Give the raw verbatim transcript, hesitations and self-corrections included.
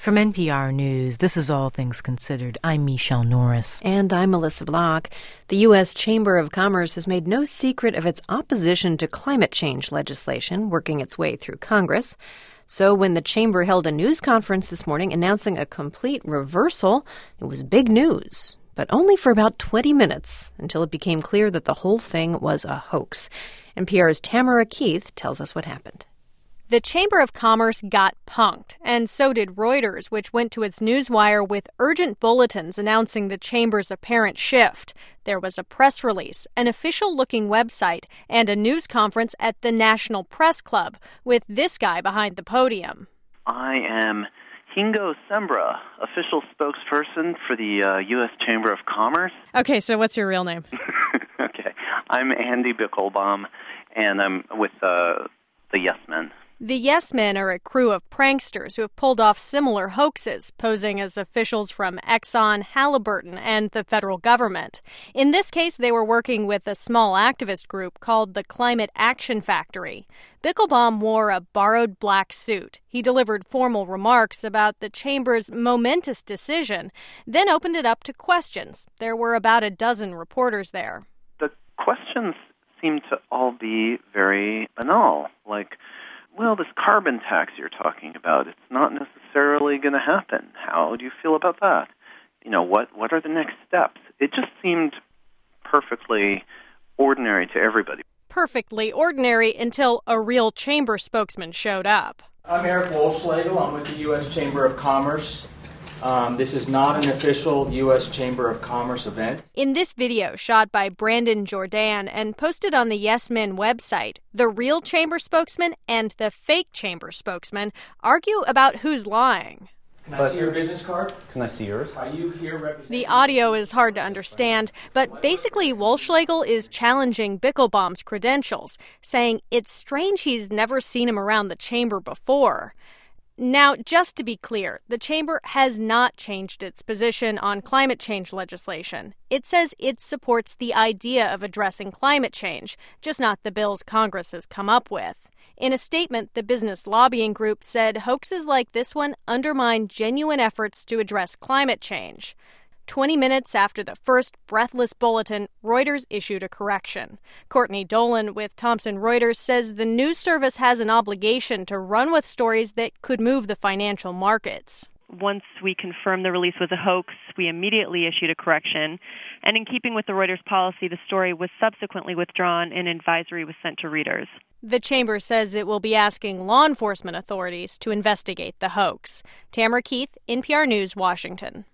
From N P R News, this is All Things Considered. I'm Michelle Norris. And I'm Melissa Block. The U S Chamber of Commerce has made no secret of its opposition to climate change legislation working its way through Congress. So when the chamber held a news conference this morning announcing a complete reversal, it was big news. But only for about twenty minutes, until it became clear that the whole thing was a hoax. N P R's Tamara Keith tells us what happened. The Chamber of Commerce got punked, and so did Reuters, which went to its newswire with urgent bulletins announcing the chamber's apparent shift. There was a press release, an official-looking website, and a news conference at the National Press Club, with this guy behind the podium. I am Hingo Sembra, official spokesperson for the uh, U S Chamber of Commerce. Okay, so what's your real name? Okay, I'm Andy Bickelbaum, and I'm with uh, the Yes Men. The Yes Men are a crew of pranksters who have pulled off similar hoaxes, posing as officials from Exxon, Halliburton, and the federal government. In this case, they were working with a small activist group called the Climate Action Factory. Bickelbaum wore a borrowed black suit. He delivered formal remarks about the chamber's momentous decision, then opened it up to questions. There were about a dozen reporters there. The questions seem to all be very banal, like, well, this carbon tax you're talking about, it's not necessarily going to happen. How do you feel about that? You know, what, what are the next steps? It just seemed perfectly ordinary to everybody. Perfectly ordinary until a real chamber spokesman showed up. I'm Eric Wolfschlegel. I'm with the U S Chamber of Commerce. Um, this is not an official U S Chamber of Commerce event. In this video shot by Brandon Jordan and posted on the Yes Men website, the real chamber spokesman and the fake chamber spokesman argue about who's lying. Can I see your business card? Can I see yours? Are you here representing? The audio is hard to understand, but basically Wolfschlegel is challenging Bickelbaum's credentials, saying it's strange he's never seen him around the chamber before. Now, just to be clear, the chamber has not changed its position on climate change legislation. It says it supports the idea of addressing climate change, just not the bills Congress has come up with. In a statement, the business lobbying group said hoaxes like this one undermine genuine efforts to address climate change. Twenty minutes after the first breathless bulletin, Reuters issued a correction. Courtney Dolan with Thomson Reuters says the news service has an obligation to run with stories that could move the financial markets. Once we confirmed the release was a hoax, we immediately issued a correction. And in keeping with the Reuters policy, the story was subsequently withdrawn and an advisory was sent to readers. The chamber says it will be asking law enforcement authorities to investigate the hoax. Tamara Keith, N P R News, Washington.